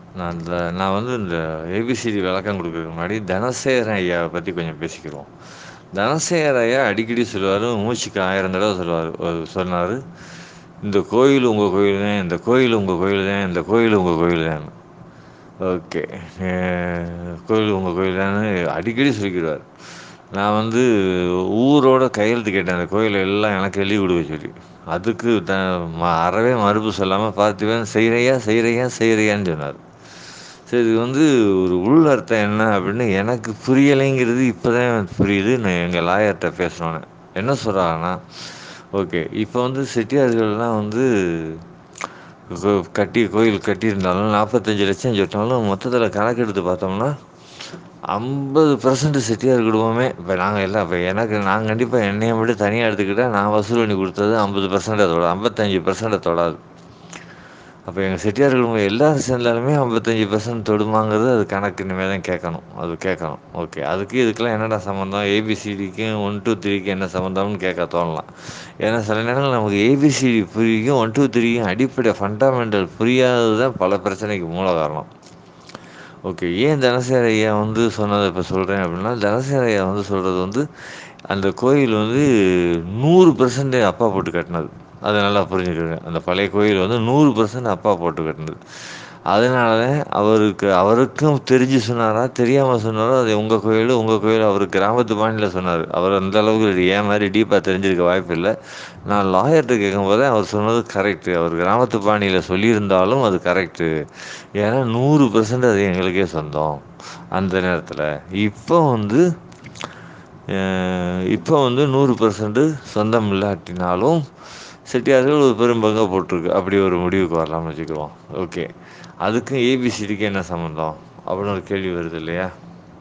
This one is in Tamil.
நான் வந்து இந்த ஏபிசிடி விளக்கம் குடுக்கறதுக்கு முன்னாடி தனசேகரன் ஐயாவ பத்தி கொஞ்சம் பேசிக்கிருவோம். தனசேகர் ஐயா அடிக்கடி சொல்லுவாரு, மூச்சுக்கு 1000 தடவ சொல்லுவாரு. சொன்னாரு, "இந்த கோயில் உங்க கோயில் தான், இந்த கோயில் உங்க கோயில் தான், இந்த கோயில் உங்க கோயில் தான்னு." ஓகே. அ கோயில் உங்க கோயில் தான்னு அடிக்கடி சொல்லிக்கிருவாரு. நான் வந்து ஊரோட கையெழுத்து கேட்டேன், அந்த கோயில எல்லாம் எனக்கு எழுதி குடுக்க சொல்லி. அதுக்கு அறவே மறுப்பு சொல்லாம, "பார்த்திபன் செய்றய்யா, செய்றய்யா, செய்றய்யான்னு" சொன்னாரு. சரி, இது வந்து ஒரு உள் அர்த்தம் என்ன அப்படின்னு எனக்கு புரியலைங்கிறது இப்பதான் புரியுது. நான் எங்க லாயர்ட்ட பேசினோன்னே. என்ன சொல்றாங்கன்னா, ஓகே, இப்போ வந்து செட்டியார்கள்லாம் வந்து கோயில் கட்டியிருந்தாலும் 45 லட்சம் சொன்னாலும் மொத்தத்தில் கணக்கெடுத்து பார்த்தோம்னா 50% செட்டியார் குடும்பமே இப்போ நாங்கள் எல்லாம் இப்போ நாங்கள் கண்டிப்பாக என்னையை மட்டும் தனியாக எடுத்துக்கிட்டால் நான் வசூல் பண்ணி கொடுத்தது 50% அதோட 55% தொடாது. அப்போ எங்கள் செட்டியார் குடும்பம் எல்லாரும் சேர்ந்தாலுமே 55% தொடுமாங்கிறது அது கணக்கு இனிமேல் தான் கேட்கணும். அது கேட்கணும். ஓகே, அதுக்கு இதுக்கெல்லாம் என்னடா சம்மந்தம், ஏபிசிடிக்கும் 1 2 3க்கும் என்ன சம்மந்தம்னு கேட்க தோணலாம். ஏன்னா சில நேரங்கள் நமக்கு ஏபிசிடி புரியும், 1 2 3க்கும் அடிப்படை ஃபண்டமெண்டல் புரியாதது தான் பல பிரச்சனைக்கு மூல காரணம். ஓகே, ஏன் தனசேகர் ஐயா வந்து சொன்னதை இப்போ சொல்கிறேன் அப்படின்னா, தனசேகர் ஐயா வந்து சொல்கிறது வந்து அந்த கோயில் வந்து 100% அப்பா போட்டு கட்டினது. அதை நல்லா புரிஞ்சுக்கோங்க. அந்த பழைய கோயில் வந்து 100% அப்பா போட்டு கட்டினது. அதனால அவருக்கும் தெரிஞ்சு சொன்னாரா, தெரியாமல் சொன்னாரோ, அது உங்கள் கோயில் அவர் கிராமத்து பாணியில் சொன்னார். அவர் அந்த அளவுக்கு ஏன் மாதிரி டீப்பாக தெரிஞ்சிருக்க வாய்ப்பு இல்லை. நான் லாயர்கிட்ட கேட்கும்போதே அவர் சொன்னது கரெக்டு. அவர் கிராமத்து பாணியில் சொல்லியிருந்தாலும் அது கரெக்டு. ஏன்னா 100% அது எங்களுக்கே சொந்தம் அந்த நேரத்தில். இப்போ வந்து இப்போ வந்து 100% சொந்தம் இல்லாட்டினாலும் செட்டியார்கள் ஒரு பெரும் பங்கை போட்டிருக்கு. அப்படி ஒரு முடிவுக்கு வரலாம்னு வச்சுக்குவோம். ஓகே, அதுக்கும் ஏபிசிடிக்கு என்ன சம்மந்தம் அப்படின்னு ஒரு கேள்வி வருது இல்லையா?